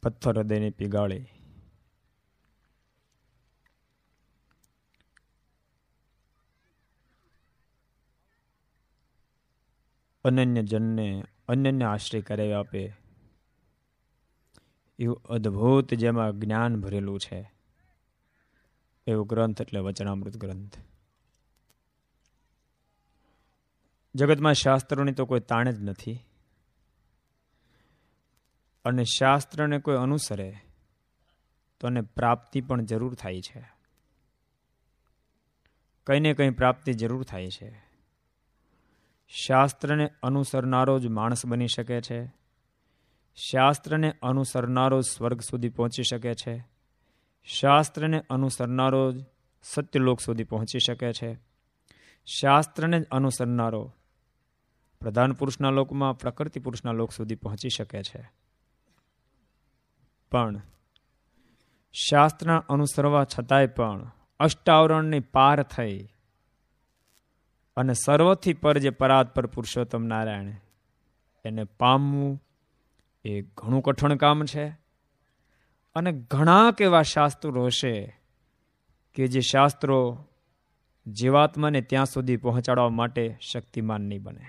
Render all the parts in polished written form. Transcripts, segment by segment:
પથ્થર હૃદયને પીગાળે. અનન્ય જનને અનન્ય આશ્રય કરાવી આપે એવું અદ્ભુત જેમાં જ્ઞાન ભરેલું છે એવું ગ્રંથ એટલે વચનામૃત ગ્રંથ. જગતમાં શાસ્ત્રોની તો કોઈ તાણ જ નથી, અને શાસ્ત્રને કોઈ અનુસરે તો એને પ્રાપ્તિ પણ જરૂર થાય છે. કંઈ ને કંઈ પ્રાપ્તિ જરૂર થાય છે. શાસ્ત્રને અનુસરનારો જ માણસ બની શકે છે. શાસ્ત્રને અનુસરનારો સ્વર્ગ સુધી પહોંચી શકે છે. શાસ્ત્રને અનુસરનારો જ સત્યલોક સુધી પહોંચી શકે છે. શાસ્ત્રને જ અનુસરનારો પ્રધાન પુરુષના લોકમાં પ્રકૃતિ પુરુષના લોક સુધી પહોંચી શકે છે. પણ શાસ્ત્રના અનુસરવા છતાંય પણ અષ્ટાવરણની પાર થઈ અને સર્વથી પર જે પરાત્પર પુરુષોત્તમ નારાયણ એને પામવું એ ઘણું કઠણ કામ છે. અને ઘણા એવા શાસ્ત્રો હશે કે જે શાસ્ત્રો જીવાત્માને ત્યાં સુધી પહોંચાડવા માટે શક્તિમાન નહીં બને.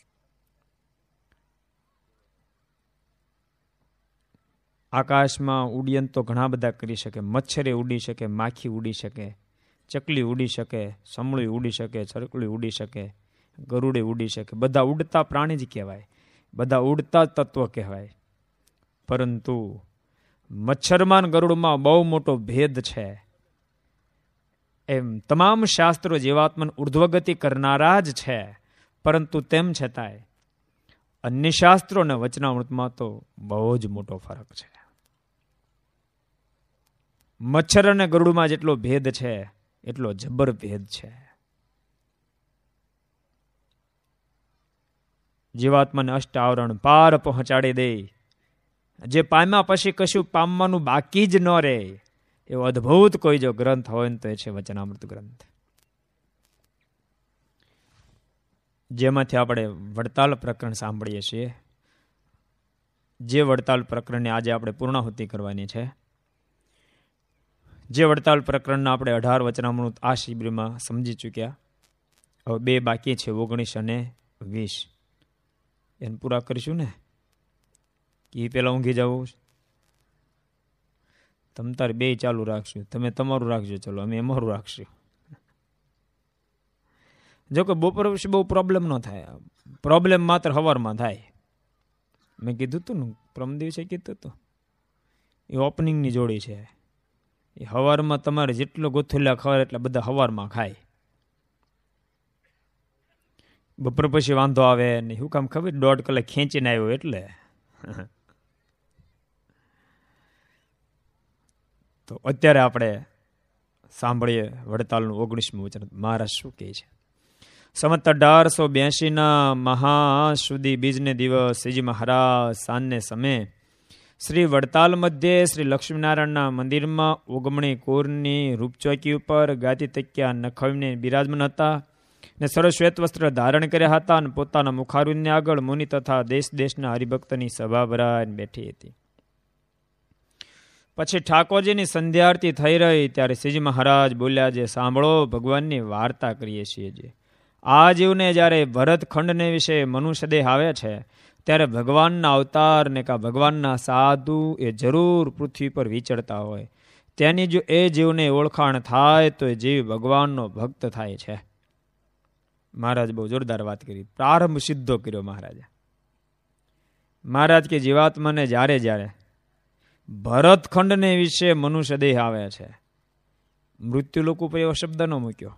આકાશમાં ઉડ્ડયન તો ઘણા બધા કરી શકે. મચ્છરે ઉડી શકે, માખી ઉડી શકે, ચકલી ઉડી શકે, સમળી ઉડી શકે, ચરકલી ઉડી શકે, ગરુડે ઉડી શકે. બધા ઉડતા પ્રાણી જ કહેવાય, બધા ઉડતા તત્વ કહેવાય. પરંતુ મચ્છરમાં ગરુડમાં બહુ મોટો ભેદ છે. એમ તમામ શાસ્ત્રો જીવાત્માને ઉર્ધ્વગતિ કરનારા જ છે. પરંતુ તેમ છતાંય અન્ય શાસ્ત્રો અને વચનામૃતમાં તો બહુ જ મોટો ફરક છે. મચ્છર અને ગરુડમાં જેટલો ભેદ છે એટલો જબર ભેદ છે. જીવાત્માને અષ્ટાવરણ પાર પહોંચાડી દે, જે પામ્યા પછી કશું પામવાનું બાકી જ ન રહે એવો અદ્ભુત કોઈ જો ગ્રંથ હોય તો એ છે વચનામૃત ગ્રંથ. જેમાંથી આપણે વડતાલ પ્રકરણ સાંભળીએ છીએ. જે વડતાલ પ્રકરણને આજે આપણે પૂર્ણાહુતિ કરવાની છે. જે વડતાલ પ્રકરણના આપણે 18 વચનામૃત આ શિબિરમાં સમજી ચૂક્યા. હવે 2 બાકી છે, 19 અને 20. એને પૂરા કરીશું ને કે પેલા ઊંઘી જવું? તમ તારે 2 ચાલુ રાખશું. તમે તમારું રાખજો, ચલો અમે અમારું રાખશું. જો કે બપોર વિશે બહુ પ્રોબ્લેમ ન થાય. પ્રોબ્લેમ માત્ર સવારમાં થાય. મેં કીધું હતું ને, પ્રમ દિવસે કીધું હતું, એ ઓપનિંગની જોડી છે. એ સવારમાં તમારે જેટલો ગોથુલ્યા ખવાય એટલે બધા સવારમાં ખાય. બપોર પછી વાંધો આવે ને શું કામ ખબર? 1.5 કલાક ખેંચીને આવ્યો એટલે. તો અત્યારે આપણે સાંભળીએ વડતાલનું 19મું વચન. મહારાજ શું કહે છે? સંવત 1882 મહાસુદી બીજને દિવસ શ્રીજી મહારાજ સાંજને સમયે શ્રી વડતાલ મધ્યે શ્રી લક્ષ્મીનારાયણના મંદિરમાં ઓગમણી કોરની રૂપચોકી ઉપર ગાદી તક્યા નખવીને બિરાજમાન હતા ને સરશ્વેત વસ્ત્ર ધારણ કર્યા હતા અને પોતાના મુખારુને આગળ મુનિ તથા દેશ દેશના હરિભક્તની સભા ભરાઈને બેઠી હતી. પછી ઠાકોરજીની સંધ્યા આરતી થઈ રહી ત્યારે શ્રીજી મહારાજ બોલ્યા, જે સાંભળો, ભગવાનની વાર્તા કરીએ છીએ. જે આ જીવને જ્યારે ભરતખંડને વિશે મનુષ્ય દેહ આવે છે ત્યારે ભગવાનના અવતાર ને કા ભગવાનના સાધુ એ જરૂર પૃથ્વી પર વિચરતા હોય. તેની જો એ જીવને ઓળખાણ થાય તો એ જીવ ભગવાનનો ભક્ત થાય છે. મહારાજ બહુ જોરદાર વાત કરી, પ્રારંભ સિદ્ધો કર્યો મહારાજે. મહારાજ કે જીવાત્માને જ્યારે જ્યારે ભરતખંડને વિશે મનુષ્ય દેહ આવે છે, મૃત્યુ લોકો પર એવો શબ્દ ન મૂક્યો,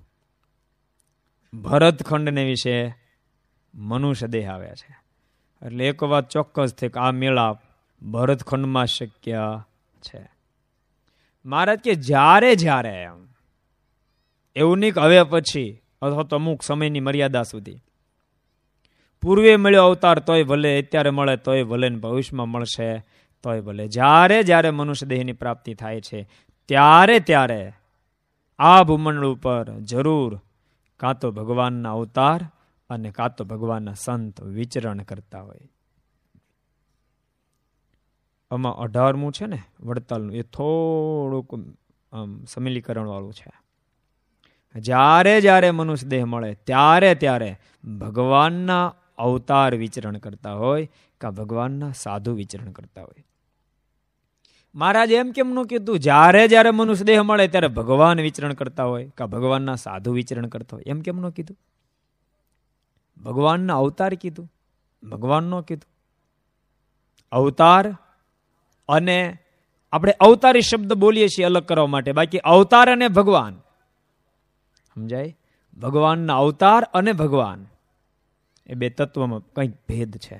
ભરતખંડને વિશે મનુષ્ય દેહ આવે છે એટલે એક વાત ચોક્કસ થઈ કે આ મેળાપ ભરતખંડમાં શક્ય છે. મહારાજ કે જ્યારે જ્યારે એવું નહીં કે હવે પછી અથવા તો અમુક સમયની મર્યાદા સુધી, પૂર્વે મળ્યો અવતાર તોય ભલે, અત્યારે મળે તોય ભલે, ભવિષ્યમાં મળશે તોય ભલે, જ્યારે જ્યારે મનુષ્ય દેહની પ્રાપ્તિ થાય છે ત્યારે ત્યારે આ ભૂમંડળ ઉપર જરૂર કાં તો ભગવાનના અવતાર અને કાં તો ભગવાનના સંત વિચરણ કરતા હોય. આમાં 18મું છે ને વડતાલનું, એ થોડુંક સમિલીકરણ વાળું છે. જ્યારે જ્યારે મનુષ્ય દેહ મળે ત્યારે ત્યારે ભગવાનના અવતાર વિચરણ કરતા હોય કે ભગવાનના સાધુ વિચરણ કરતા હોય. મહારાજ એમ કેમ નું કીધું જ્યારે જ્યારે મનુષ્ય દેહ મળે ત્યારે ભગવાન વિચરણ કરતા હોય કે ભગવાનના સાધુ વિચરણ કરતા હોય? એમ કેમ નું કીધું? ભગવાનના અવતાર કીધું, ભગવાન નો કીધું. અવતાર અને આપણે અવતારી શબ્દ બોલીએ છીએ અલગ કરવા માટે, બાકી અવતાર અને ભગવાન સમજાય? ભગવાનના અવતાર અને ભગવાન એ બે તત્વમાં કંઈક ભેદ છે.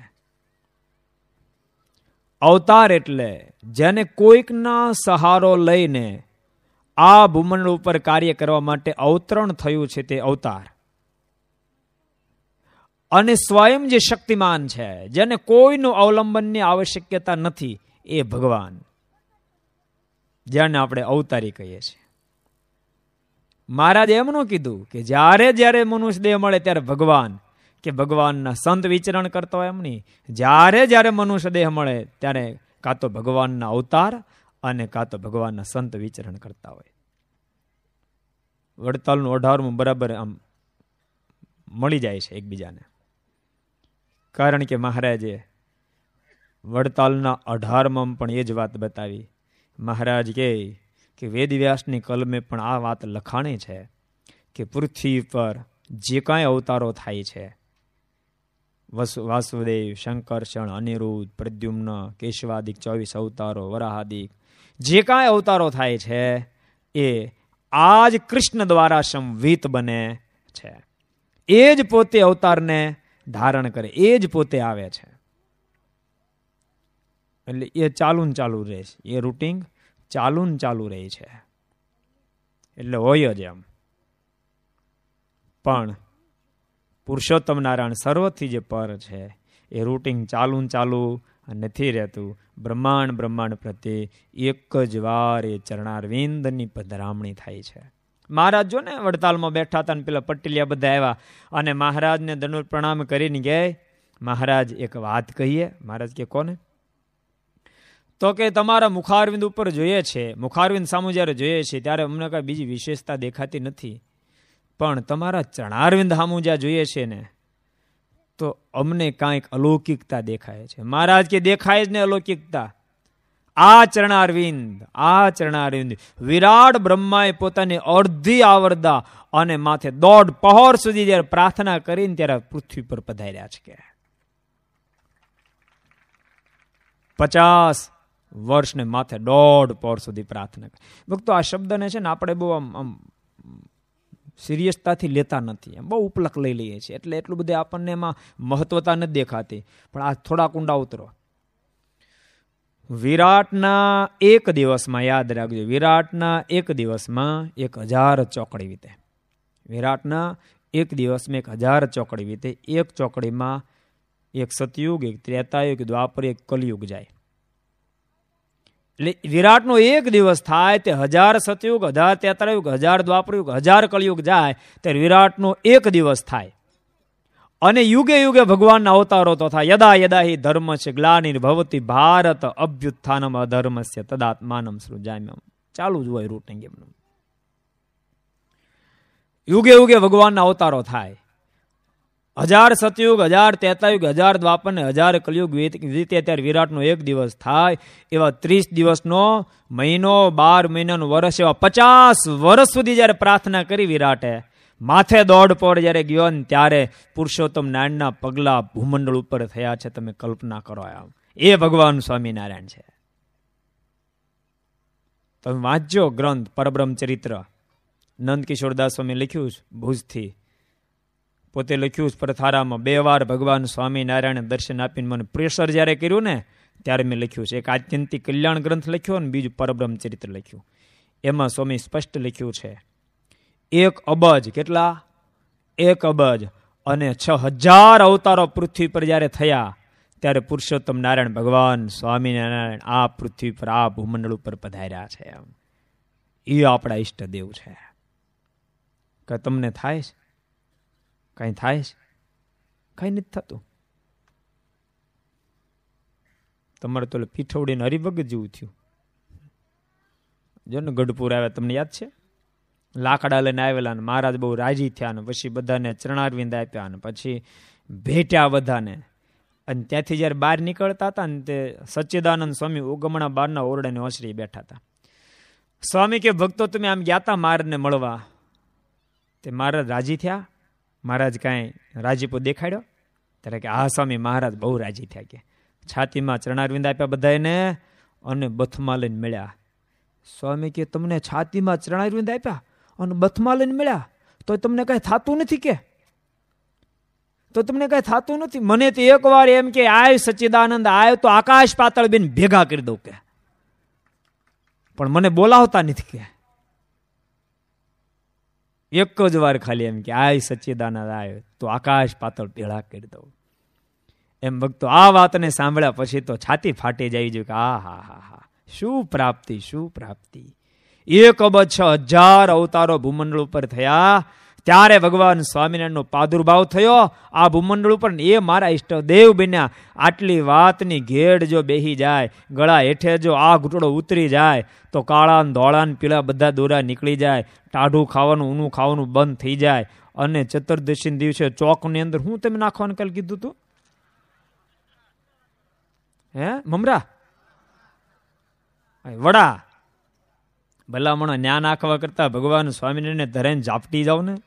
અવતાર એટલે જેને કોઈકના સહારો લઈને આ ભૂમંડળ ઉપર કાર્ય કરવા માટે અવતરણ થયું છે તે અવતાર. અને સ્વયં જે શક્તિમાન છે, જેને કોઈનું અવલંબનની આવશ્યકતા નથી, એ ભગવાન, જેને આપણે અવતારી કહીએ છીએ. મહારાજ એમનું કીધું કે જ્યારે જ્યારે મનુષ્ય દેહ મળે ત્યારે ભગવાન કે ભગવાનના સંત વિચરણ કરતા હોય, એમ નહીં. જ્યારે જ્યારે મનુષ્ય દેહ મળે ત્યારે કાં તો ભગવાનના અવતાર અને કાં તો ભગવાનના સંત વિચરણ કરતા હોય. વડતાલનું 18મું બરાબર આમ મળી જાય છે એકબીજાને. કારણ કે મહારાજે વડતાલના 18માં પણ એ જ વાત બતાવી. મહારાજ કે વેદવ્યાસની કલમે પણ આ વાત લખાણી છે કે પૃથ્વી પર જે કાંઈ અવતારો થાય છે, વાસુદેવ, શંકરષણ, અનિરુદ્ધ, પ્રદ્યુમ્ન, કેશવાદિક 24 અવતારો, વરાહાદિક જે કાંઈ અવતારો થાય છે એ આજ કૃષ્ણ દ્વારા સંવિત બને છે. એ જ પોતે અવતારને ધારણ કરે, એ જ પોતે આવે છે. એટલે એ ચાલુ રહે છે, એ રૂટિંગ ચાલુ રહે છે. એટલે હોય જ એમ. પણ પુરુષોત્તમ નારાયણ સર્વથી જે પર છે એ રૂટિંગ ચાલુ નથી રહેતું. બ્રહ્માંડ પ્રત્યે એક જ વાર એ ચરણારવિંદની પધરામણી થાય છે. મહારાજ જો ને વડતાલમાં બેઠા હતા ને પેલા પટેલિયા બધા આવ્યા અને મહારાજને દંડવત પ્રણામ કરીને ગયા, મહારાજ એક વાત કહીએ. મહારાજ કે કોને? તો કે તમારા મુખારવિંદ ઉપર જોઈએ છે, મુખારવિંદ સામુ જ્યારે જોઈએ છે ત્યારે અમને કાંઈ બીજી વિશેષતા દેખાતી નથી, પણ તમારા ચરણારવિંદ સામુ જ્યાં જોઈએ છે ને તો અમને કાંઈક અલૌકિકતા દેખાય છે. મહારાજ કે દેખાય જ ને અલૌકિકતા. આ ચરણારવિંદ વિરાટ બ્રહ્માએ પોતાની અડધી આવરદા અને માથે 1.5 પહોર સુધી જયારે પ્રાર્થના કરીને ત્યારે પૃથ્વી પર પધાર્યા છે. 50 વર્ષને માથે 1.5 પહોર સુધી પ્રાર્થના. ભક્તો આ શબ્દને છે ને આપણે બહુ આમ સિરિયસતાથી લેતા નથી, બહુ ઉપલક લઈ લઈએ છીએ, એટલે એટલું બધું આપણને એમાં મહત્વતા નથી દેખાતી. પણ આ થોડા ઊંડા ઉતરો. વિરાટના એક દિવસમાં, યાદ રાખજો, વિરાટના એક દિવસમાં 1000 ચોકડી વીતે. વિરાટના એક દિવસમાં 1000 ચોકડી વીતે. એક ચોકડીમાં એક સતયુગ, એક ત્રેતાયુગ, દ્વાપર, એક કલયુગ જાય. એટલે વિરાટનો એક દિવસ થાય તે 1000 સતયુગ, 1000 ત્રેતાયુગ, 1000 દ્વાપરયુગ, 1000 કલયુગ જાય ત્યારે વિરાટનો એક દિવસ થાય. અને યુગે યુગે ભગવાનના અવતારો તો થાય. યદા યદા હિ ધર્મસ્ય ગ્લાનિર્ભવતિ ભારત અભ્યુત્થાનમ અધર્મસ્ય તદાત્માનમ સૃજામ્યમ. ચાલુ જ હોય રૂટિંગ એમનું. યુગે યુગે ભગવાનના અવતારો થાય. 1000 સતયુગ, 1000 ત્રેતાયુગ, 1000 દ્વાપર ને 1000 કલયુગ વીતે ત્યારે વિરાટનો એક દિવસ થાય. એવા 30 દિવસનો મહિનો, 12 મહિનાનું વર્ષ, એવા 50 વર્ષ સુધી જયારે પ્રાર્થના કરી વિરાટે, માથે 1.5 પહોર જયારે ગયો ને ત્યારે પુરુષોત્તમ નારાયણના પગલા ભૂમંડળ ઉપર થયા છે. તમે કલ્પના કરો. એ ભગવાન સ્વામિનારાયણ છે. તમે વાંચજો ગ્રંથ પરબ્રહ્મ ચરિત્ર. નંદકિશોરદાસ સ્વામી લખ્યું ભુજથી, પોતે લખ્યું પ્રથારામાં 2 વાર ભગવાન સ્વામિનારાયણ દર્શન આપીને મને પ્રેશર જયારે કર્યું ને ત્યારે મેં લખ્યું છે. એક આત્યંતિક કલ્યાણ ગ્રંથ લખ્યો અને બીજું પરબ્રહ્મ ચરિત્ર લખ્યું. એમાં સ્વામી સ્પષ્ટ લખ્યું છે 1 અબજ, કેટલા? 1 અબજ અને 6000 અવતારો પૃથ્વી પર જયારે થયા ત્યારે પુરુષોત્તમ નારાયણ ભગવાન સ્વામિનારાયણ આ પૃથ્વી પર, આ ભૂમંડળ ઉપર પધાર્યા છે. એ આપણા ઈષ્ટદેવ છે. કે તમને થાય છે? કઈ થાય છે? કઈ નથી થતું. તમારે તો પીઠવડીને હરિભગત જેવું થયું. જો ને ગઢપુર આવ્યા, તમને યાદ છે? લાકડા લઈને આવેલા ને મહારાજ બહુ રાજી થયા ને પછી બધાને ચરણારવિંદ આપ્યા ને પછી ભેટ્યા બધાને. અને ત્યાંથી જયારે બહાર નીકળતા હતા ને તે સચ્ચિદાનંદ સ્વામી ઉગમણા બારના ઓરડાને ઓસરી બેઠા હતા. સ્વામી કે ભક્તો તમે આમ ગયા હતા મહારાજને મળવા, તે મહારાજ રાજી થયા? મહારાજ કાંઈ રાજીપો દેખાડ્યો? ત્યારે કે હા સ્વામી, મહારાજ બહુ રાજી થયા. કે છાતીમાં ચરણારવિંદ આપ્યા બધાને અને બથમાં લઈને મળ્યા. સ્વામી કે તમને છાતીમાં ચરણારવિંદ આપ્યા અને બથમાં લઈને મળ્યા તો તમને કઈ થતું નથી? કે તો તમને કઈ થતું નથી? મને તો એક વાર એમ કે આય સચ્ચિદાનંદ આય તો આકાશ પાતાળ બેન ભેગા કરી દઉં કે, પણ મને બોલાવતા નથી. કે એક જ વાર ખાલી એમ કે આય સચ્ચિદાનંદ આય તો આકાશ પાતાળ ભેગા કરી દઉં. એમ ભક્તો આ વાતને સાંભળ્યા પછી તો છાતી ફાટી જાય છે કે આ હા હા હા, શું પ્રાપ્તિ, શું પ્રાપ્તિ. 1,06,000 અવતારો ભૂમંડળ ઉપર થયા ત્યારે ભગવાન સ્વામિનારાયણનો પ્રાદુર્ભાવ થયો આ ભૂમંડળ ઉપર. એ મારા ઈષ્ટદેવ બન્યા. આટલી વાતની ઘેડ જો બેહી જાય, ગળા હેઠે જો આ ઘૂંટડો ઉતરી જાય તો કાળા ધોળા પીળા બધા દોરા નીકળી જાય, ટાઢું ખાવાનું ઊનું ખાવાનું બંધ થઈ જાય. અને ચતુર્દશી દિવસે ચોકની અંદર હું તમે નાખવાનું કાલ કીધું તું? હે મમરા વડા ભલામણો ન્યા નાખવા કરતા ભગવાન સ્વામિનારાયણ ધરેને ઝાપટી જાવ ને.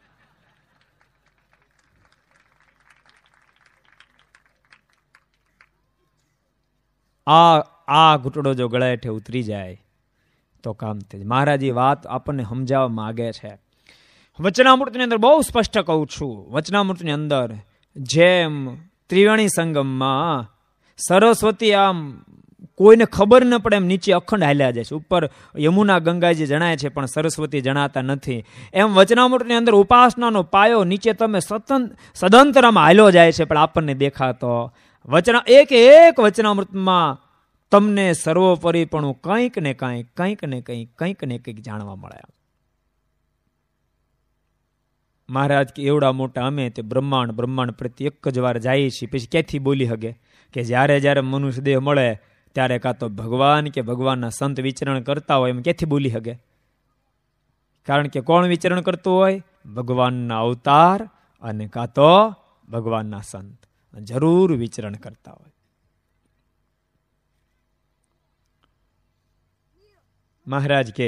આ ઘૂંટડો જો ગળા હેઠે ઉતરી જાય તો કામ થઈ. મહારાજ એ વાત આપણને સમજાવવા માંગે છે. વચનામૃતની અંદર બહુ સ્પષ્ટ કહું છું. વચનામૃતની અંદર જેમ ત્રિવેણી સંગમમાં સરસ્વતી આમ કોઈને ખબર ન પડે એમ નીચે અખંડ હાલ્યા જાય છે, ઉપર યમુના ગંગાજી જણાય છે પણ સરસ્વતી જણાતા નથી. એમ વચનામૃતની અંદર ઉપાસનાનો પાયો નીચે તમે સદંતરમાં હાલ્યો જાય છે પણ આપણને દેખાતો. એક વચનામૃતમાં તમને સર્વોપરીપણું કંઈક ને કંઈક જાણવા મળે. મહારાજ કે એવડા મોટા અમે તે બ્રહ્માંડ પ્રત્યે એક જ વાર જઈએ છીએ, પછી ક્યાંથી બોલી હગે? કે જ્યારે મનુષ્ય દેહ મળે ત્યારે કાં તો ભગવાન કે ભગવાનના સંત વિચરણ કરતા હોય એમ ક્યાંથી બોલી હગે? કારણ કે કોણ વિચરણ કરતું હોય? ભગવાનના અવતાર અને કાં તો ભગવાનના સંત જરૂર વિચરણ કરતા હોય. મહારાજ કે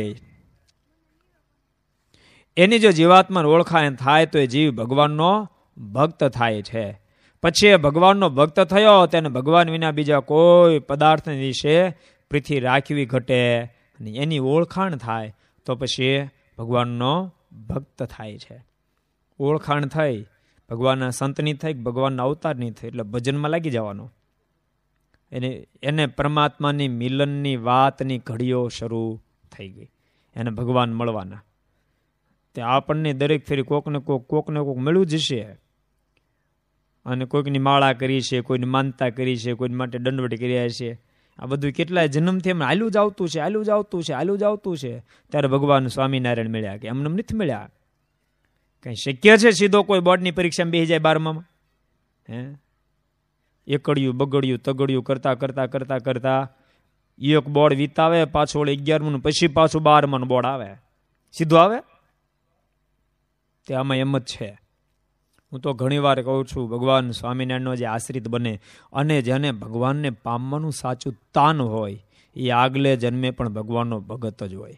એની જો જીવાત્માને ઓળખાણ થાય તો એ જીવ ભગવાનનો ભક્ત થાય છે. પછી એ ભગવાનનો ભક્ત થયો તેને ભગવાન વિના બીજા કોઈ પદાર્થ વિશે પ્રીતિ રાખવી ઘટે અને એની ઓળખાણ થાય તો પછી ભગવાનનો ભક્ત થાય છે. ઓળખાણ થઈ ભગવાનના સંતની થઈ, ભગવાનના અવતારની થઈ એટલે ભજનમાં લાગી જવાનો. એને પરમાત્માની મિલનની વાતની ઘડીઓ શરૂ થઈ ગઈ. એને ભગવાન મળવાના તે આપણને દરેક ફેરી કોકને કોક મળ્યું જ છે. અને કોઈકની માળા કરી છે, કોઈની માનતા કરી છે, કોઈની માટે દંડવટ કર્યા છે. આ બધું કેટલાય જન્મથી એમ હાલ્યું જ આવતું છે. ત્યારે ભગવાન સ્વામિનારાયણ મળ્યા કે એમને નથી મળ્યા. કઈ શક્ય છે સીધો કોઈ બોર્ડની પરીક્ષામાં બેસી જાય 12માં? હે એકડિયું બગડિયું તગડિયું કરતા એક બોર્ડ વીતાવે, પાછું 11મું પછી પાછું 12માનું બોર્ડ આવે. સીધું આવે? તે આમાં એમ જ છે. હું તો ઘણી વાર કહું છું, ભગવાન સ્વામિનારાયણનો જે આશ્રિત બને અને જેને ભગવાનને પામવાનું સાચું તાન હોય એ આગલે જન્મે પણ ભગવાનનો ભગત જ હોય.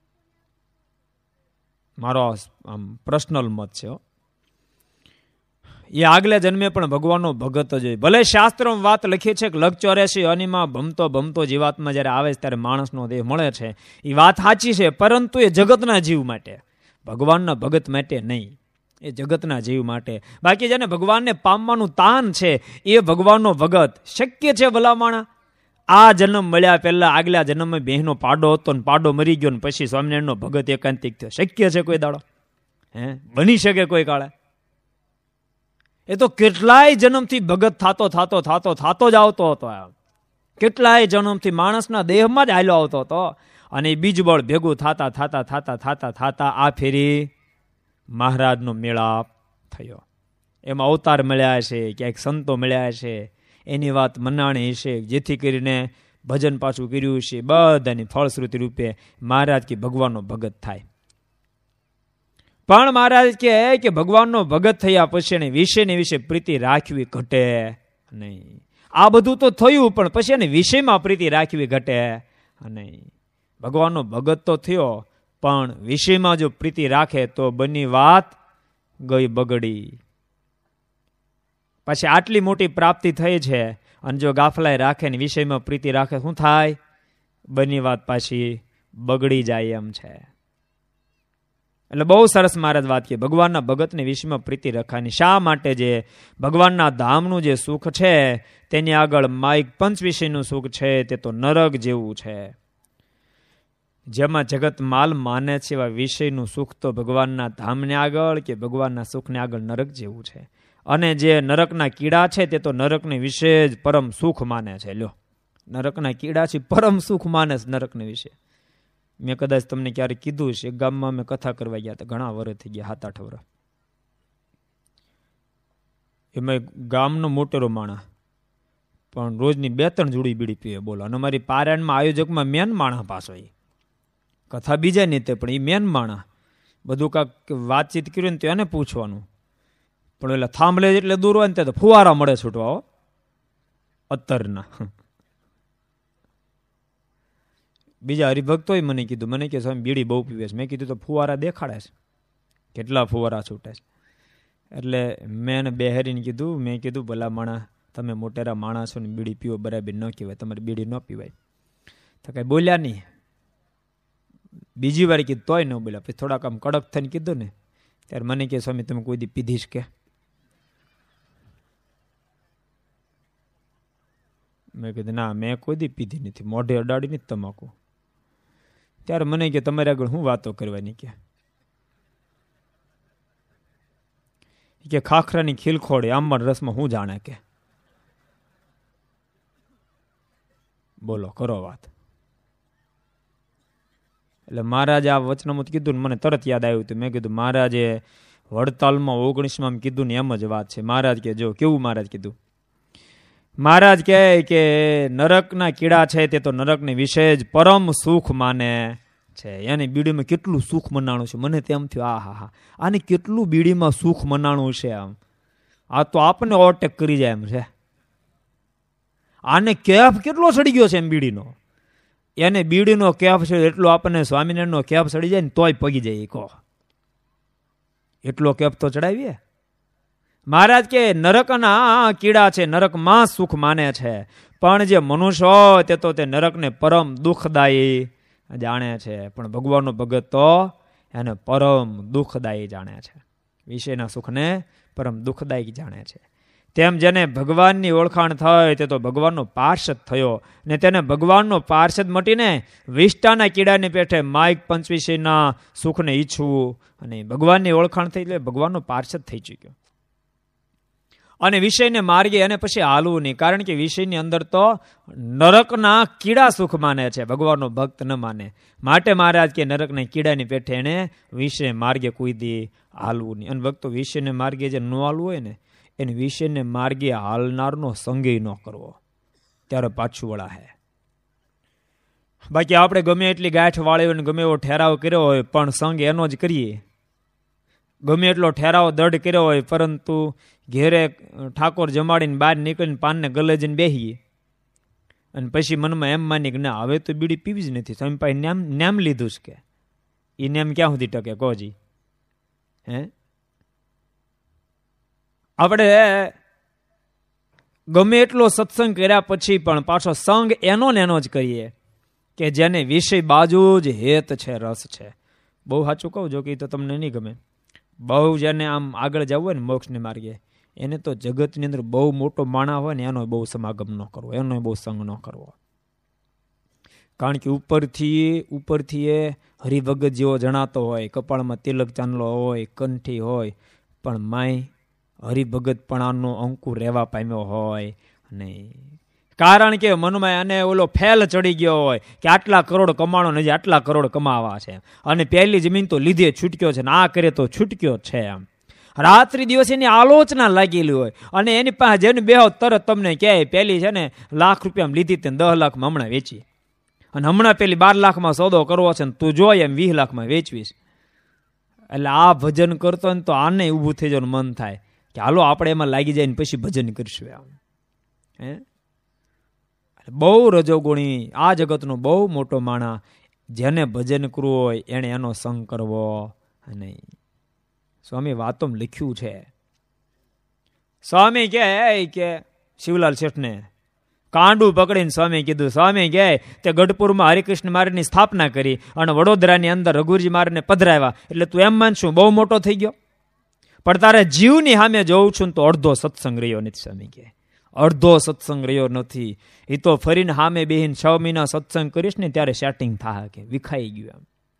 મારો આમ પર્સનલ મત છે. એ આગલે જન્મે પણ ભગવાનનો ભગત જ હોય. ભલે શાસ્ત્રોમાં વાત લખી છે કે લગ 84 અનિમાં ભમતો જીવાત્મા જ્યારે આવે ત્યારે માણસનો દેહ મળે છે. એ વાત સાચી છે, પરંતુ એ જગતના જીવ માટે, ભગવાનના ભગત માટે નહીં. એ જગતના જીવ માટે. બાકી જેને ભગવાનને પામવાનું તાન છે એ ભગવાનનો ભગત. શક્ય છે ભલામણા આ જન્મ મળ્યા પહેલા આગલા જન્મમાં બહેનો પાડો હતો ને પાડો મરી ગયો ને પછી સ્વામિનારાયણનો ભગત એકાંતિક થયો? શક્ય છે કોઈ દાડો? બની શકે કોઈ કાળે? એ તો કેટલાય જન્મથી ભગત થાતો જ આવતો હતો. કેટલાય જન્મથી માણસના દેહમાં જ હાલ્યો આવતો હતો અને એ બીજબળ ભેગું થાતા આ ફેરી મહારાજનો મેળાપ થયો. એમાં અવતાર મળ્યા છે, ક્યાંક સંતો મળ્યા છે. એની વાત મનાણી હશે, જેથી કરીને ભજન પાછું કર્યું છે બધાની ફળશ્રુતિ રૂપે મહારાજ કે ભગવાનનો ભગત થાય. પણ મહારાજ કહે કે ભગવાનનો ભગત થયા પછી એને વિષયને વિશે પ્રીતિ રાખવી ઘટે નહીં. આ બધું તો થયું, પણ પછી એને વિષયમાં પ્રીતિ રાખવી ઘટે નહીં. ભગવાનનો ભગત તો થયો, પણ વિષયમાં જો પ્રીતિ રાખે તો બની વાત ગઈ બગડી. પછી આટલી મોટી પ્રાપ્તિ થઈ છે, અને જો ગાફલાય રાખે ને વિષયમાં પ્રીતિ રાખે, શું થાય? બની વાત પાછી બગડી જાય એમ છે. એટલે બહુ સરસ મહારાજ વાત કે ભગવાનના ભગતને વિષયમાં પ્રીતિ રખાની. શા માટે? જે ભગવાનના ધામનું જે સુખ છે તેની આગળ માઇક પંચ વિષયનું સુખ છે તે તો નરક જેવું છે. જેમાં જગત માલ માને છે એવા વિષયનું સુખ તો ભગવાનના ધામને આગળ કે ભગવાનના સુખને આગળ નરક જેવું છે. અને જે નરકના કીડા છે તે તો નરકને વિશે જ પરમ સુખ માને છે. લ્યો, નરકના કીડા છે પરમ સુખ માને છે નરકને વિશે. મેં કદાચ તમને ક્યારેક કીધું છે, એક ગામમાં અમે કથા કરવા ગયા હતા, ઘણા વર્ષ થઈ ગયા, 7-8 વર્ષ. એમાં ગામનો મોટેરો માણસ, પણ રોજની 2-3 જોડી બીડી પીવે. બોલો. અને અમારી પારાયણમાં આયોજકમાં મેન માણસ પાછો, એ કથા બીજા નહીં તે, પણ એ મેન માણસ. બધું કાંક વાતચીત કર્યું ને તો એને પૂછવાનું. પણ એટલે થાંભલે એટલે દૂર હોય ને ત્યાં તો ફુવારા મળે છૂટવા અત્તરના. બીજા હરિભક્તોય મને કીધું, મને કે સ્વામી બીડી બહુ પીવે છે. મેં કીધું તો ફુવારા દેખાડે છે, કેટલા ફુવારા છૂટે છે. એટલે મેં એને બેહારીને કીધું, મેં કીધું ભલા માણા, તમે મોટેરા માણસો ને બીડી પીવો બરાબર ન કહેવાય, તમારે બીડી ન પીવાય. તો કઈ બોલ્યા નહીં. બીજી વાર કીધું તોય ન બોલ્યા. પછી થોડાક આમ કડક થઈને કીધું ને, ત્યારે મને કે સ્વામી તમે કોઈ દી પીધીશ કે? મેં કીધું ના, મેં કોઈ દી પીધી નથી, મોઢે અડાડી નથી તમાકુ. ત્યારે મને કે તમારે આગળ હું વાતો કરવાની કે ખાખરાની ખીલખોડે આંબાના રસમાં હું જાણે કે. બોલો, કરો વાત. એટલે મહારાજે આ વચનામૃત કીધું ને મને તરત યાદ આવ્યું હતું. મેં કીધું મહારાજે વડતાલમાં 19માં કીધું ને એમ જ વાત છે. મહારાજ કે જો કેવું મહારાજ કીધું. મહારાજ કહે કે નરકના કીડા છે તે તો નરકને વિશે જ પરમ સુખ માને છે. એની બીડીમાં કેટલું સુખ મનાણું છે. મને તેમ થયું, આ હા હા, આને કેટલું બીડીમાં સુખ મનાણું છે. આમ આ તો આપણને ઓવરટેક કરી જાય એમ છે. આને કેફ કેટલો સડી ગયો છે એમ બીડીનો. એને બીડીનો કેફ છે એટલો આપણને સ્વામિનારાયણનો કેફ સડી જાય ને તોય પગી જાય. કહો એટલો કેફ તો ચડાવીએ. મહારાજ કે નરકના કીડા છે નરકમાં સુખ માને છે, પણ જે મનુષ્ય હોય તે તો તે નરકને પરમ દુઃખદાયી જાણે છે. પણ ભગવાનનો ભગત તો એને પરમ દુઃખદાયી જાણે છે. વિષયના સુખને પરમ દુઃખદાયી જાણે છે. તેમ જેને ભગવાનની ઓળખાણ થઈ તે તો ભગવાનનો પાર્ષદ થયો, ને તેને ભગવાનનો પાર્ષદ મટીને વિષ્ટાના કીડાની પેઠે માઇક પંચવિષયના સુખને ઈચ્છવું, અને ભગવાનની ઓળખાણ થઈ એટલે ભગવાનનો પાર્ષદ થઈ ચૂક્યો. અને વિષયને માર્ગે અને પછી હાલવું નહીં, કારણ કે વિષયની અંદર તો નરકના કીડા સુખ માને છે, ભગવાનનો ભક્ત ન માને. માટે મહારાજ કે નરકના કીડાની પેઠે એને વિષય માર્ગે કોઈ દી હાલવું નહીં. અને ભક્તો વિષયને માર્ગે જે ન હાલવું હોય ને, એને વિષયને માર્ગે હાલનારનો સંગે ન કરવો, ત્યારે પાછું વળા હે. બાકી આપણે ગમે એટલી ગાંઠ વાળી હોય ને ગમે એવો ઠેરાવ કર્યો હોય, પણ સંગ એનો જ કરીએ. ગમે એટલો ઠેરાવ દઢ કર્યો હોય, પરંતુ ઘેરે ઠાકોર જમાડીને બહાર નીકળીને પાનને ગલે જઈને બેસીએ, અને પછી મનમાં એમ માની કે ના હવે તો બીડી પીવી જ નથી, સ્વામી પાસે નામ લીધું છે કે એ નેમ ક્યાં સુધી ટકે કોજી? હે, આપણે ગમે એટલો સત્સંગ કર્યા પછી પણ પાછો સંગ એનો ને એનો જ કરીએ કે જેને વિષય બાજુ જ હેત છે, રસ છે. બહુ સાચું કહું, જો કે એ તો તમને નહીં ગમે. બહુ જેને આમ આગળ જવું હોય ને મોક્ષને માર્ગે, એને તો જગતની અંદર બહુ મોટો માણા હોય ને એનો બહુ સમાગમ ન કરવો, એનો બહુ સંગ ન કરવો. કારણ કે ઉપરથી એ હરિભગત જેવો જણાતો હોય, કપાળમાં તિલક ચાંદલો હોય, કંઠી હોય, પણ માય હરિભગતપણાનો અંકુર રહેવા પામ્યો હોય નહીં. કારણ કે મનમાં એને ઓલો ફેલ ચડી ગયો હોય કે આટલા કરોડ કમાણો નથી, આટલા કરોડ કમાવા છે, અને પહેલી જમીન તો લીધે છૂટક્યો છે ને આ કરે તો છૂટક્યો છે એમ. રાત્રિ દિવસ એની આલોચના લાગેલી હોય, અને એની પાસે જેને બેહો તરત તમને કહે પેલી છે ને ₹1,00,000 લીધી તે 10 લાખમાં હમણાં વેચી, અને હમણાં પેલી 12 લાખમાં સોદો કરવો છે ને તું જોઈ એમ 20 લાખમાં વેચવીશ. એટલે આ ભજન કરતો ને તો આને ઊભું થઈ જવાનું મન થાય કે હાલો આપણે એમાં લાગી જાય ને પછી ભજન કરશું. આમ હે બહુ રજોગુણી, આ જગતનો બહુ મોટો માણા, જેને ભજન કરવું હોય એને એનો સંગ કરવો નહીં. સ્વામી વાતોમાં લખ્યું છે. સ્વામી કે શિવલાલ શેઠને કાંડું પકડીને સ્વામી કીધું, સ્વામી કહે તે ગઢપુરમાં હરિકૃષ્ણ મહારાજની સ્થાપના કરી અને વડોદરાની અંદર રઘુજી મહારાજને પધરાવ્યા, એટલે તું એમ માનશું બહુ મોટો થઈ ગયો? પણ તારે જીવની સામે જોઉં છું તો અડધો સત્સંગ રહ્યો નથી. સ્વામી કહે અડધો સત્સંગ રહ્યો નથી. એ તો ફરીને સામે બેહીન 6 મહિના સત્સંગ કરીશ ને ત્યારે સેટિંગ થાય કે વિખાઈ ગયું એમ.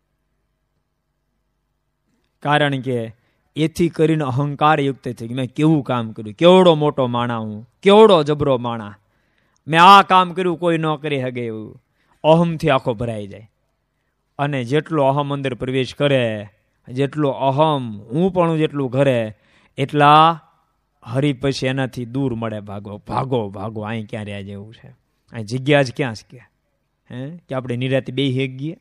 કારણ કે એથી કરીને અહંકાર યુક્ત થઈ ગયું, મેં કેવું કામ કર્યું, કેવડો મોટો માણા હું, કેવડો જબરો માણા, મેં આ કામ કર્યું કોઈ ન કરી શકે એવું અહમથી આખો ભરાઈ જાય. અને જેટલો અહમ અંદર પ્રવેશ કરે, જેટલો અહમ હું પણ જેટલું ઘરે, એટલા હરી પછી એનાથી દૂર મળે. ભાગો ભાગો ભાગો, અહીં ક્યાં રહ્યા જેવું છે, અહીં જગ્યા જ ક્યાં છે કે આપણે નિરાતે બે હેગીએ.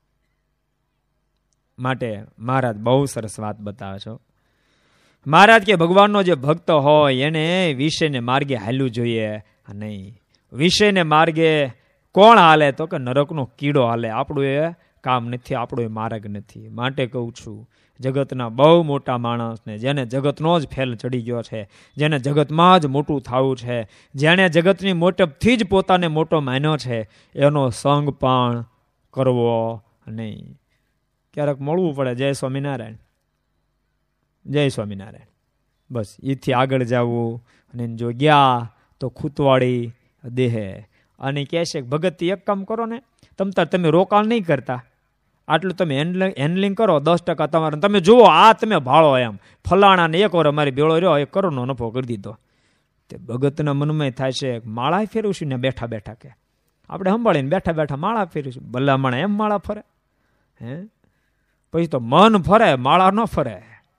માટે મહારાજ બહુ સરસ વાત બતાવે છો. મહારાજ કે ભગવાનનો જે ભક્ત હોય એને વિષયને માર્ગે હાલવું જોઈએ નહીં. વિષયને માર્ગે કોણ હાલે તો કે નરકનો કીડો હાલે. આપણું એ કામ નથી, આપણો એ માર્ગ નથી. માટે કહું છું જગતના બહુ મોટા માણસને, જેને જગતનો જ ફેલ ચડી ગયો છે, જેને જગતમાં જ મોટું થવું છે, જેણે જગતની મોટપથી જ પોતાને મોટો માન્યો છે, એનો સંગ પણ કરવો નહીં. ક્યારેક મળવું પડે, જય સ્વામિનારાયણ, જય સ્વામિનારાયણ, બસ એથી આગળ જવું. અને જો ગયા તો ખૂતવાડી દેહે અને કહેશે ભગત એક કામ કરો ને, તમે રોકાણ નહીં કરતા, આટલું તમે હેન્ડલિંગ કરો 10% તમારે, તમે જુઓ આ તમે ભાળો એમ ફલાણાને 1 વાર અમારી ભેળો રહ્યો 1 કરોડનો નફો કરી દીધો. તે ભગતના મનમાં થાય છે માળા ફેરવશું ને બેઠા બેઠા, કે આપણે સંભાળીને બેઠા બેઠા માળા ફેરવીશું. ભલામણ એમ માળા ફરે હે? પછી તો મન ફરે, માળા ન ફરે.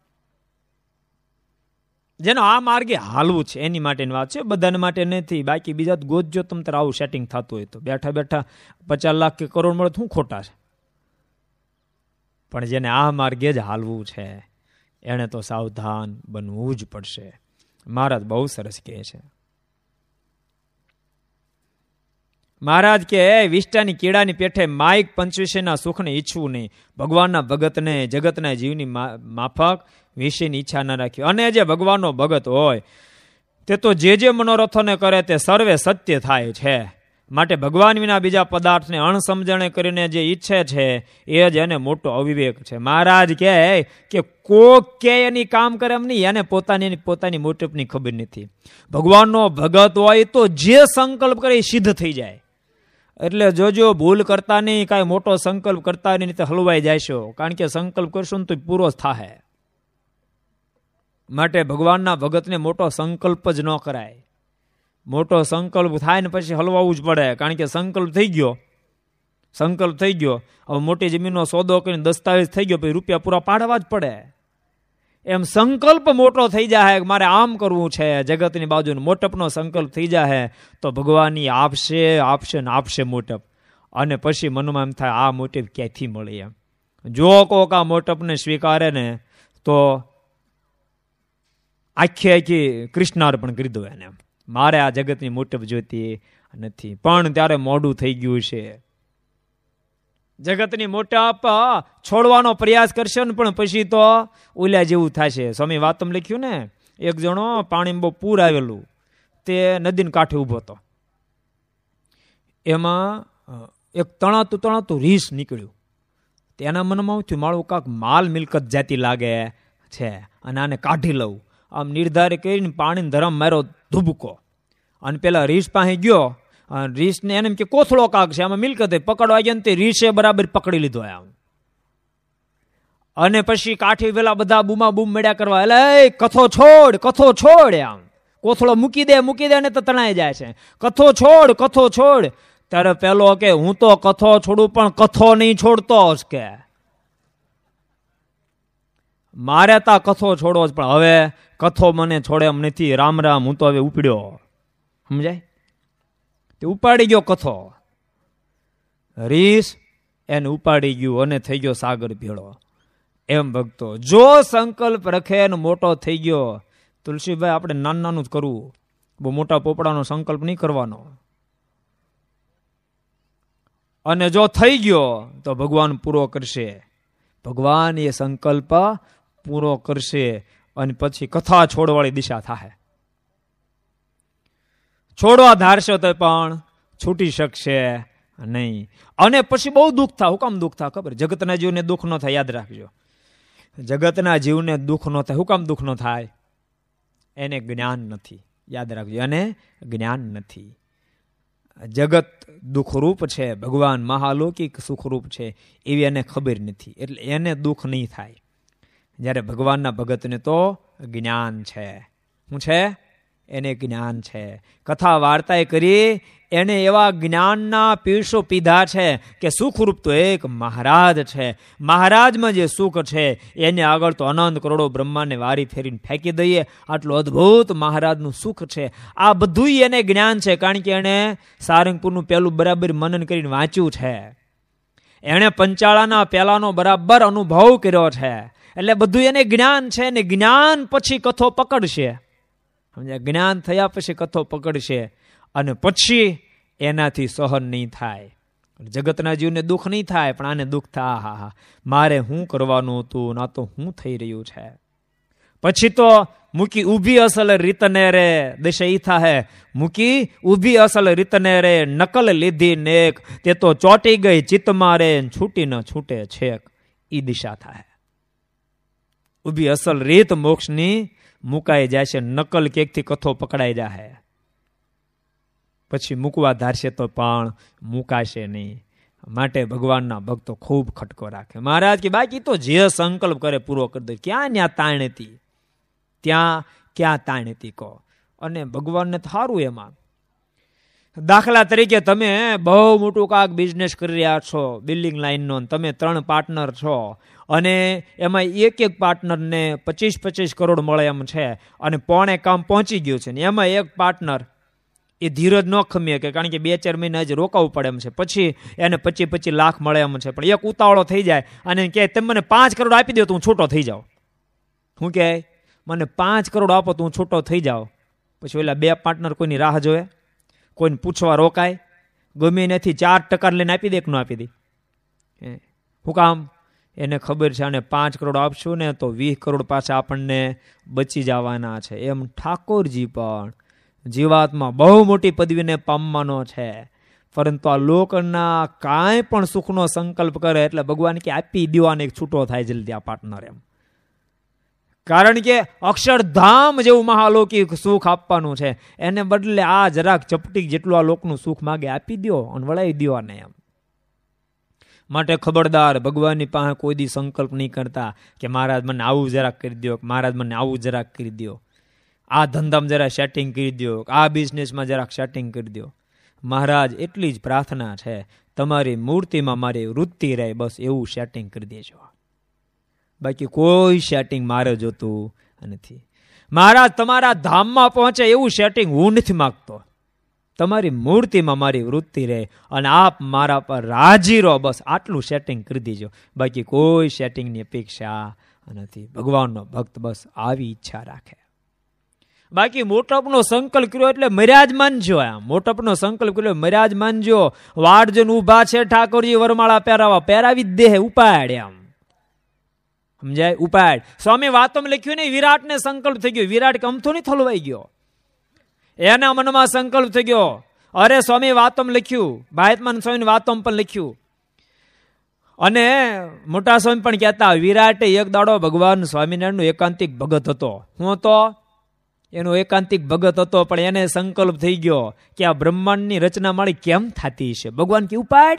જેનો આ માર્ગે હાલવું છે એની માટેની વાત છે, બધાને માટે નથી. બાકી બીજા ગોતજો તમે તારે આવું સેટિંગ થતું હોય તો બેઠા બેઠા 50 લાખ કે કરોડ મળે શું ખોટા છે? પણ જેને આ માર્ગે જ હાલવું છે એને તો સાવધાન બનવું જ પડશે. મહારાજ બહુ સરસ કહે છે. મહારાજ કે વિષ્ટાની કીડાની પેઠે માઇક 25ના સુખને ઈચ્છવું નહીં. ભગવાનના ભગતને જગતના જીવની માફક વિષયની ઈચ્છા ન રાખવી. અને જે ભગવાનનો ભગત હોય તે તો જે મનોરથોને કરે તે સર્વે સત્ય થાય છે. માટે ભગવાન વિના બીજા પદાર્થને અણસમજણે કરીને જે ઈચ્છે છે એ જ એને મોટો અવિવેક છે. મહારાજ કહે કે કોક કે એની કામ કરે એમ નહીં, એને પોતાની મોટપની ખબર નથી. ભગવાનનો ભગત હોય તો જે સંકલ્પ કરે એ સિદ્ધ થઈ જાય. એટલે જોજો ભૂલ કરતા નહીં, કાંઈ મોટો સંકલ્પ કરતા નહીં તો હલવાઈ જાયશો. કારણ કે સંકલ્પ કરશો ને તો પૂરો જ થાય. માટે ભગવાનના ભગતને મોટો સંકલ્પ જ ન કરાય. મોટો સંકલ્પ થાય ને પછી હલવાવું જ પડે. કારણ કે સંકલ્પ થઈ ગયો, હવે મોટી જમીનનો સોદો કરીને દસ્તાવેજ થઈ ગયો, પછી રૂપિયા પૂરા પાડવા જ પડે. એમ સંકલ્પ મોટો થઈ જાય, મારે આમ કરવું છે, જગતની બાજુ મોટપનો સંકલ્પ થઈ જાય તો ભગવાનની આપશે મોટપ. અને પછી મનમાં એમ થાય આ મોટપ ક્યાંથી મળી. એમ જો કોક આ મોટપને સ્વીકારે ને તો આખી કૃષ્ણાર્પણ કરી દો એને. મારે આ જગતની મોટપ જોતી નથી. પણ ત્યારે મોડું થઈ ગયું છે. જગતની મોટપ છોડવાનો પ્રયાસ કરશે ને પણ પછી તો ઉલ્યા જેવું થશે. સ્વામી વાતમ લખ્યું ને, એક જણો પાણીમાં બહુ પૂર આવેલું, તે નદીને કાંઠે ઊભો હતો. એમાં એક તણાતું રીસ નીકળ્યું. તેના મનમાં થયું મારું કાંક માલ મિલકત જાતી લાગે છે અને આને કાઢી લઉં. આમ નિર્ધાર કરીને પાણીને ધરમ માર્યો ધુબકો, અને પેલા રીસ પાસે ગયો. રીસને એને એમ કે કોથળો કાક છે, આમાં મિલકત પકડવા ગયા ને તે રીસે બરાબર પકડી લીધો આમ. અને પછી કાઠી પેલા બધા બૂમા બૂમ મળ્યા કરવા, એટલે કથો છોડ આમ, કોથળો મૂકી દે ને તો તણાઈ જાય છે. કથો છોડ. ત્યારે પેલો કે હું તો કથો છોડું પણ કથો નહીં છોડતો જ કે. મારે તા કથો છોડવો જ, પણ હવે કથો મને છોડે એમ નથી. રામ રામ, હું તો હવે ઉપડ્યો. સમજાય? તે ઉપાડી ગયો કથો. રીસ એને ઉપાડી ગયું અને થઈ ગયો સાગર ભેળો. એમ ભક્તો, જો સંકલ્પ રખે ને મોટો થઈ ગયો. તુલસીભાઈ, આપણે નાનું નાનું જ કરવું, બહુ મોટા પોપડાનો સંકલ્પ નહીં કરવાનો. અને જો થઈ ગયો તો ભગવાન પૂરો કરશે. ભગવાન એ સંકલ્પ પૂરો કરશે અને પછી કથા છોડવાળી દિશા થાય. છોડવા ધારશો તો પણ છૂટી શકશે નહીં. અને પછી બહુ દુઃખ થાય. હું કામ દુઃખ થાય ખબર? જગતના જીવને દુઃખ ન થાય, યાદ રાખજો. જગતના જીવને દુઃખ ન થાય. હું કામ દુઃખ ન થાય? એને જ્ઞાન નથી. યાદ રાખજો, એને જ્ઞાન નથી. જગત દુઃખરૂપ છે, ભગવાન મહાલૌકિક સુખરૂપ છે, એવી એને ખબર નથી. એટલે એને દુઃખ નહીં થાય. જ્યારે ભગવાનના ભગતને તો જ્ઞાન છે. શું છે? એને જ્ઞાન છે. કથા વાર્તાએ કરી એને એવા જ્ઞાનના પીરસો પીધા છે કે સુખરૂપ તો એક મહારાજ છે. મહારાજમાં જે સુખ છે એને આગળ તો અનંત કરોડો બ્રહ્માને વારી ફેરીને ફેંકી દઈએ. આટલું અદ્ભુત મહારાજનું સુખ છે. આ બધું એને જ્ઞાન છે, કારણ કે એને સારંગપુરનું પહેલું બરાબર મનન કરીને વાંચ્યું છે. એણે પંચાળાના પહેલાનો બરાબર અનુભવ કર્યો છે. એટલે બધું એને જ્ઞાન છે. ને જ્ઞાન પછી કથો પકડશે. જ્ઞાન થયા પછી કથો પકડશે અને પછી એનાથી સહન નહીં થાય. જગતના જીવને દુઃખ નહીં થાય, પણ આને દુઃખ થાય. હા હા, મારે શું કરવાનું હતું, ના તો શું થઈ રહ્યું છે. પછી તો મૂકી ઊભી અસલ રીતને રે દશા ઈ થાય. મૂકી ઊભી અસલ રીતને રે નકલ લીધી નેક, તે તો ચોટી ગઈ ચિત્તમાં રે છૂટી ન છૂટે છેક. ઈ દિશા થાય. ઊભી અસલ રીત મોક્ષની મુકાઈ જાય છે. નકલ કેકથી કથો પકડાઈ જાય, પછી મૂકવા ધારશે તો પણ મુકાશે નહીં. માટે ભગવાનના ભક્તો ખૂબ ખટકો રાખે. મહારાજ કે બાકી તો જે સંકલ્પ કરે પૂરો કરી દે. ક્યાં ત્યાં તાણ હતી, ત્યાં ક્યાં તાણ હતી કહો. અને ભગવાનને થારું એમાં. દાખલા તરીકે તમે બહુ મોટું કાંક બિઝનેસ કરી રહ્યા છો, બિલ્ડિંગ લાઈનનો, તમે 3 પાર્ટનર છો અને એમાં એક પાર્ટનરને 25-25 કરોડ મળે એમ છે અને પોણે કામ પહોંચી ગયું છે. ને એમાં એક પાર્ટનર એ ધીરજ ન ખમીએ કે, કારણ કે 2-4 મહિના હજી રોકાવું પડે એમ છે, પછી એને 25-25 લાખ મળે એમ છે. પણ એક ઉતાવળો થઈ જાય અને કહે તમે મને 5 કરોડ આપી દો તો હું છૂટો થઈ જાઉં. શું કહે? મને 5 કરોડ આપો તો હું છૂટો થઈ જાઉં. પછી ઓલા 2 પાર્ટનર કોઈની રાહ જોવે, કોઈને પૂછવા રોકાય, ગમે નથી 4% લઈને આપી દે કે ન આપી દે. શું કામ? એને ખબર છે અને 5 કરોડ આપશું ને તો 20 કરોડ પાછા આપણને બચી જવાના છે. એમ ઠાકોરજી પણ જીવાત્મા બહુ મોટી પદવીને પામવાનો છે, પરંતુ આ લોકના કાંઈ પણ સુખનો સંકલ્પ કરે એટલે ભગવાન કે આપી દેવાને એક છૂટો થાય જલ્દી આ પાર્ટનર. એમ કારણ કે અક્ષરધામ જેવું મહાલૌકિક સુખ આપવાનું છે, એને બદલે આ જરાક ચપટી જેટલું આ લોકનું સુખ માગે આપી દો અને વળાવી દો ને. એમ માટે ખબરદાર, ભગવાનની પાસે કોઈ દી સંકલ્પ નહીં કરતા કે મહારાજ મને આવું જરાક કરી દો, મહારાજ મને આવું જરાક કરી દો, આ ધંધામાં જરા સેટિંગ કરી દો, આ બિઝનેસમાં જરાક સેટિંગ કરી દો. મહારાજ એટલી જ પ્રાર્થના છે, તમારી મૂર્તિમાં મારી વૃત્તિ રહે, બસ એવું સેટિંગ કરી દેજો. બાકી કોઈ સેટિંગ મારે જોતું નથી. મહારાજ તમારા ધામમાં પહોંચે એવું સેટિંગ હું નથી માગતો. તમારી મૂર્તિમાં મારી વૃત્તિ રહે અને આપ મારા પર રાજી રહો, બસ આટલું સેટિંગ કરી દેજો. બાકી કોઈ સેટિંગની અપેક્ષા નથી. ભગવાનનો ભક્ત બસ આવી ઈચ્છા રાખે. બાકી મોટપનો સંકલ્પ કર્યો એટલે મર્યાજ માનજો. એમ મોટપનો સંકલ્પ કર્યો મર્યાજ માનજો. વાડજન ઉભા છે ઠાકોરજી વરમાળા પહેરાવા, પહેરાવી જ દેહ ઉપાડ. એમ સમજાય? ઉપાડ. સ્વામી વાતોમાં લખ્યું ને, વિરાટને સંકલ્પ થઈ ગયો. વિરાટ કમથો નહીં થલવાઈ ગયો, એના મનમાં સંકલ્પ થઈ ગયો. અરે સ્વામી વાતોમાં લખ્યું, ભાયતમાન સ્વામી વાતોમાં પણ લખ્યું. અને મોટા સ્વામી પણ કહેતા, વિરાટે એક દાડો ભગવાન સ્વામિનારાયણનો એકાંતિક ભગત હતો. હું હતો? એનો એકાંતિક ભગત હતો, પણ એને સંકલ્પ થઈ ગયો કે આ બ્રહ્માંડની રચના મારી કેમ થતી છે. ભગવાન કે ઉપાડ,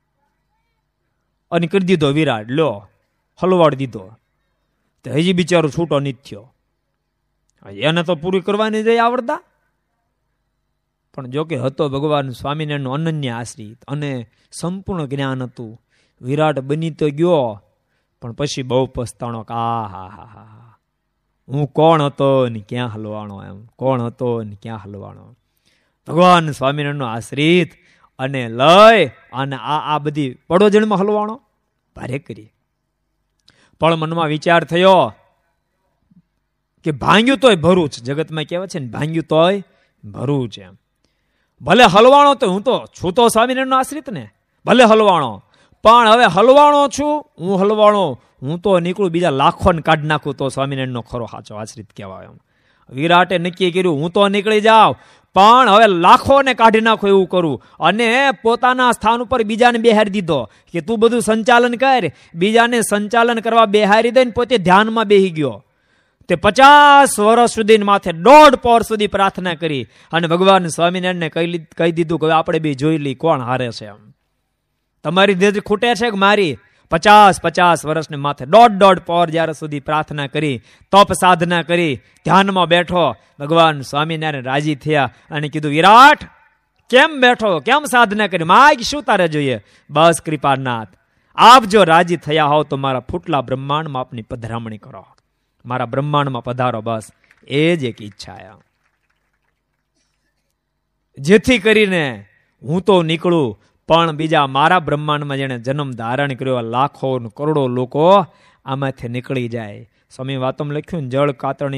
અને કરી દીધો વિરાટ. લો હલવાડી દીધો. તો હજી બિચારો છૂટો નથી થયો. એને તો પૂરી કરવાની જ આવડતા, પણ જો કે હતો ભગવાન સ્વામિનારાયણનો અનન્ય આશ્રિત અને સંપૂર્ણ જ્ઞાન હતું. વિરાટ બની તો ગયો, પણ પછી બહુ પસ્તાણો કે હા હું કોણ હતો ને ક્યાં હલવાણો, એમ કોણ હતો ને ક્યાં હલવાણો. ભગવાન સ્વામિનારાયણનો આશ્રિત અને લય અને આ બધી પડોજણમાં હલવાણો ભારે કરી. પણ મનમાં વિચાર થયો કે ભાંગ્યું તોય ભરું છે. જગતમાં કહેવાય છે ને ભાંગ્યું તોય ભરું છે. ભલે હલવાણો તો હું તો છું તો સ્વામિનારાયણનો આશ્રિત ને, ભલે હલવાણો, પણ હવે હલવાણો છું હું, હલવાણો હું તો નીકળું બીજા લાખોને કાઢી નાખું તો સ્વામિનારાયણનો ખરો સાચો આશ્રિત કહેવાય. એમ વિરાટે નક્કી કર્યું હું તો નીકળી જાઉં, પણ હવે લાખોને કાઢી નાખો એવું કરું. અને પોતાના સ્થાન ઉપર બીજાને બેહારી દીધો કે તું બધું સંચાલન કર. બીજાને સંચાલન કરવા બેહારી દઈને પોતે ધ્યાનમાં બેહી ગયો. તે 50 વર્ષ સુધી માથે 1.5 પહોર સુધી પ્રાર્થના કરી અને ભગવાન સ્વામિનારાયણને કહી દીધું કે આપણે બે જોઈ લઈ કોણ હારે છે. એમ તમારી દેહ ખૂટે છે કે મારી? 50 વર્ષને માથે 1.5 પહોર જ્યાર સુધી પ્રાર્થના કરી, તપ સાધના કરી, ધ્યાનમાં બેઠો. ભગવાન સ્વામિનારાયણ રાજી થયા અને કીધું વિરાટ કેમ બેઠો, કેમ સાધના કરી, માગ શું તારે જોઈએ? બસ કૃપાનાથ આપ જો રાજી થયા હોવ તો મારા ફૂટલા બ્રહ્માંડમાં આપની પધરામણી કરો, મારા બ્રહ્માંડમાં પધારો, બસ એ જ એક ઈચ્છા. જેથી કરીને હું તો નીકળું, પણ બીજા મારા બ્રહ્માંડમાં જેને જન્મ ધારણ કર્યો લાખો કરોડો લોકો આમાંથી નીકળી જાય. સ્વામી વાતમાં લખ્યું જળ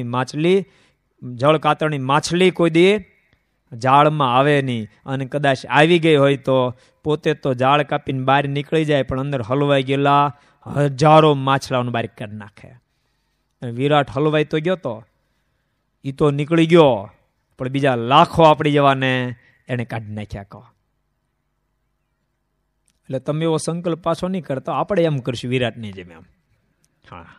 કાતરની માછલી કોઈ દી જાળમાં આવે નહીં, અને કદાચ આવી ગઈ હોય તો પોતે તો જાળ કાપીને બહાર નીકળી જાય, પણ અંદર હલવાઈ ગયેલા હજારો માછલાઓને બહાર કરી નાખે. વિરાટ હલવાઈ તો ગયો તો એ તો નીકળી ગયો, પણ બીજા લાખો આપણી જવાને એને કાઢી નાખ્યા. કહો એટલે તમે એવો સંકલ્પ પાછો નહીં કરતા, આપણે એમ કરશું વિરાટની જેમ. એમ હા,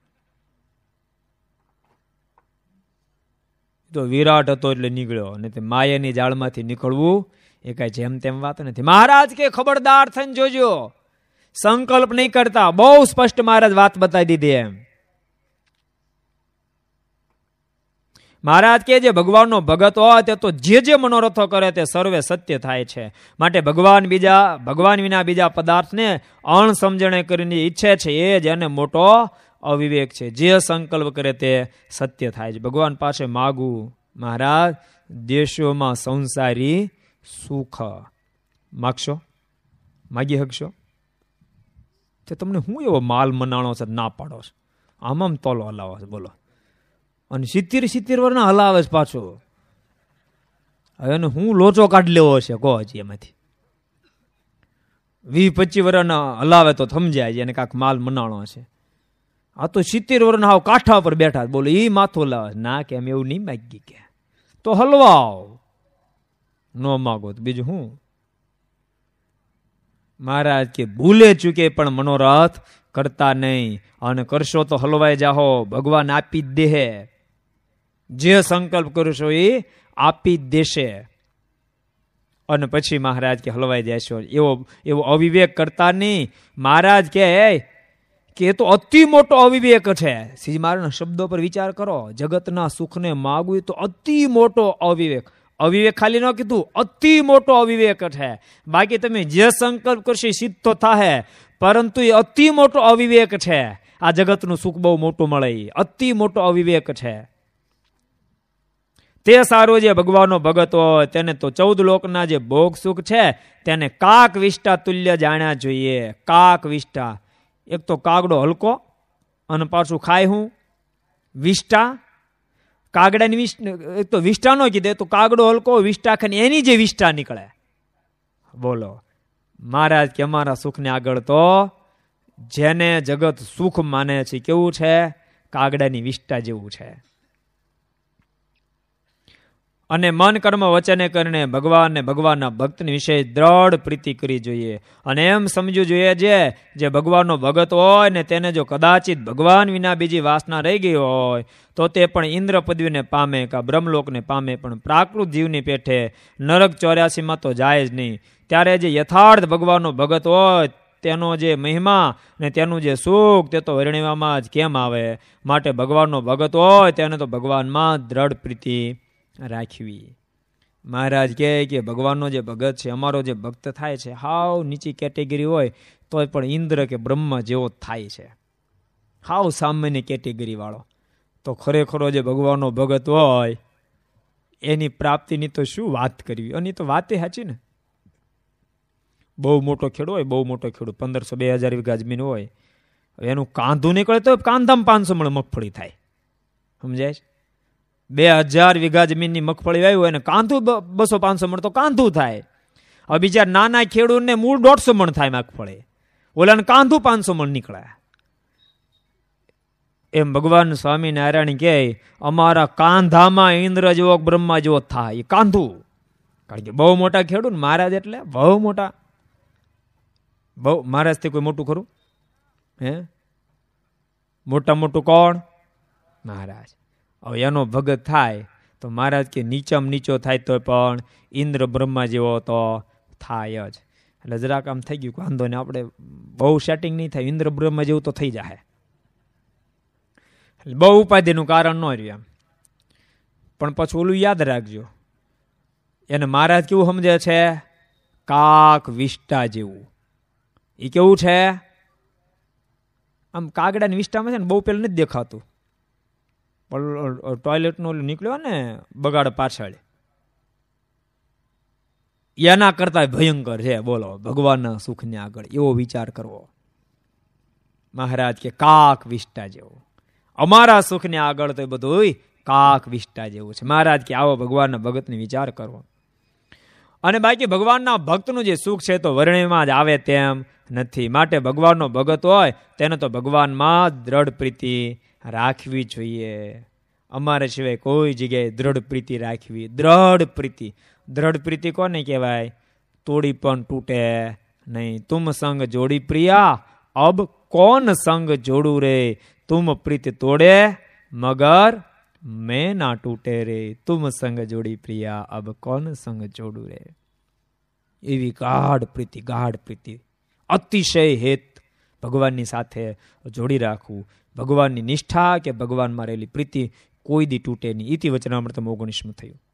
તો વિરાટ હતો એટલે નીકળ્યો, અને તે માયાની જાળમાંથી નીકળવું એ કઈ જેમ તેમ વાત નથી. મહારાજ કે ખબરદાર થઈને જોજો, સંકલ્પ નહીં કરતા. બહુ સ્પષ્ટ મહારાજ વાત બતાવી દીધી. એમ મહારાજ કે જે ભગવાનનો ભગત હોય તે તો જે મનોરથો કરે તે સર્વે સત્ય થાય છે. માટે ભગવાન વિના બીજા પદાર્થને અણસમજણે કરીને ઈચ્છે છે એ જ એને મોટો અવિવેક છે. જે સંકલ્પ કરે તે સત્ય થાય છે. ભગવાન પાસે માગવું, મહારાજ દેશોમાં સંસારી સુખ માગશો, માગી શકશો? તે તમને હું એવો માલ મનાણો છે ના પાડો છો, આમ તોલો હલાવો છે બોલો, અને 70 વર્ષના હલાવે છે પાછો. હવે હું લોચો કાઢી લેવો છે કહો હજી એમાંથી? 20-25 વર્ષના હલાવે તો સમજાય છે એને કાંક માલ મનાણો છે. આ તો 70 વર્ષના હાવ કાંઠા પર બેઠા બોલો એ માથું હલાવે ના, કે એમ એવું નહીં માગી કે તો હલવાઓ, ન માગો તો બીજું હું. મહારાજ કે ભૂલે ચૂકે પણ મનોરથ કરતા નહીં, અને કરશો તો હલવાઈ જાહો. ભગવાન આપી જ દે, જે સંકલ્પ કરશો એ આપી જ દેશે. અને પછી મહારાજ કે હલવાઈ જશો. એવો અવિવેક કરતા નહીં. મહારાજ કે એ તો અતિ મોટો અવિવેક છે. શ્રીજી મહારાજના શબ્દો પર વિચાર કરો. જગતના સુખને માગવું તો અતિ મોટો અવિવેક. અવિવેક ખાલી ન કીધું, અતિ મોટો અવિવેક છે. બાકી તમે જે સંકલ્પ કરશો સિદ્ધ થાય, પરંતુ એ અતિ મોટો અવિવેક છે. આ જગતનું સુખ બહુ મોટું મળે, અતિ મોટો અવિવેક છે. તે સારું જે ભગવાનનો ભગત હોય તેને તો 14 લોકના જે ભોગ સુખ છે તેને કાક વિષ્ટા તુલ્ય જાણ્યા જોઈએ. કાક વિષ્ટા, એક તો કાગડો હલકો અને પાછું ખાય હું વિષ્ટા. કાગડાની એક તો વિષ્ટા નો કીધે, તો કાગડો હલકો વિષ્ટા ખાને એની જે વિષ્ટા નીકળે. બોલો મહારાજ કે અમારા સુખને આગળ તો જેને જગત સુખ માને છે કેવું છે? કાગડાની વિષ્ટા જેવું છે. અને મન કર્મ વચને કરીને ભગવાનને ભગવાનના ભક્તની વિશે દ્રઢ પ્રીતિ કરી જોઈએ. અને એમ સમજવું જોઈએ જે ભગવાનનો ભગત હોય ને તેને જો કદાચિત ભગવાન વિના બીજી વાસના રહી ગઈ હોય તો તે પણ ઇન્દ્ર પદવીને પામે કે બ્રહ્મલોકને પામે, પણ પ્રાકૃત જીવની પેઠે નરક 84માં તો જાય જ નહીં. ત્યારે જે યથાર્થ ભગવાનનો ભગત હોય તેનો જે મહિમા ને તેનું જે સુખ તે તો વર્ણવવામાં જ કેમ આવે. માટે ભગવાનનો ભગત હોય તેને તો ભગવાનમાં દ્રઢ પ્રીતિ રાખવી. મહારાજ કહે કે ભગવાનનો જે ભગત છે, અમારો જે ભક્ત થાય છે, હાવ નીચી કેટેગરી હોય તોય પણ ઇન્દ્ર કે બ્રહ્મ જેવો થાય છે. હાવ સામાન્ય કેટેગરી વાળો, તો ખરેખરો જે ભગવાનનો ભગત હોય એની પ્રાપ્તિની તો શું વાત કરવી. અને તો વાત એ સાચી ને. બહુ મોટો ખેડૂ હોય, બહુ મોટો ખેડૂ, 1500-2000 વીઘા જમીન હોય, એનું કાંધું નીકળે તો કાંધામાં 500 મણ મગફળી થાય. સમજાય છે? 2000 વીઘા જમીનની મગફળી વાવી હોય ને કાંધું 200-500 મણ તો કાંધું થાય. હવે બીજા નાના ખેડૂતને મૂળ 150 મણ થાય મગફળી, ઓલાને કાંધું 500 મણ નીકળે. એમ ભગવાન સ્વામિનારાયણ કહે અમારા કાંધામાં ઇન્દ્ર જેવો બ્રહ્મા જેવો થાય. એ કાંધું, કારણ કે બહુ મોટા ખેડૂત મહારાજ, એટલે બહુ મોટા. બહુ મહારાજથી કોઈ મોટું ખરું? હે, મોટા મોટું કોણ? મહારાજ. હવે એનો ભગત થાય તો મહારાજ કે નીચામાં નીચો થાય તો પણ ઇન્દ્ર બ્રહ્મા જેવો તો થાય જ. એટલે જરાક આમ થઈ ગયું વાંધો ને, આપણે બહુ સેટિંગ નહીં થાય, ઇન્દ્ર બ્રહ્મા જેવું તો થઈ જાય. બહુ ઉપાધિનું કારણ ન રહ્યું એમ. પણ પછી ઓલું યાદ રાખજો, એને મહારાજ કેવું સમજે છે? કાક વિષ્ટા જેવું. એ કેવું છે? આમ કાગડાની વિષ્ટામાં છે ને બહુ પેલું નથી દેખાતું, પણ ટોયલેટનો નીકળ્યો ને બગાડ પાછળ, એના કરતા ભયંકર છે. બોલો, ભગવાનના સુખને આગળ એવો વિચાર કરવો. મહારાજ કે કાક વિષ્ટા જેવું. અમારા સુખને આગળ તો બધું કાક વિષ્ટા જેવું છે. મહારાજ કે આવો ભગવાનના ભગતને વિચાર કરવો. અને બાકી ભગવાનના ભક્તનું જે સુખ છે તો વર્ણનમાં જ આવે તેમ નથી. માટે ભગવાનનો ભગત હોય તેને તો ભગવાનમાં દ્રઢ પ્રીતિ રાખવી જોઈએ. અમારે સિવાય કોઈ જગ્યાએ દ્રઢ પ્રીતિ રાખવી. દ્રઢ પ્રીતિ, દ્રઢ પ્રીતિ કોને કહેવાય? તોડી પણ તૂટે નહીં. તુમ સંગ જોડી પ્રિયા, અબ કોન સંગ જોડું રે. તુમ પ્રીતિ તોડે મગર મેં ના તૂટે રે. તુમ સંગ જોડી પ્રિયા, અબ કોન સંગ જોડું રે. એવી ગાઢ પ્રીતિ, ગાઢ પ્રીતિ, અતિશય હેત ભગવાનની સાથે જોડી રાખવું. ભગવાનની નિષ્ઠા કે ભગવાનમાં રહેલી પ્રીતિ કોઈ દી તૂટે નહીં. ઇતિ વચનામૃતમ 19 થયું.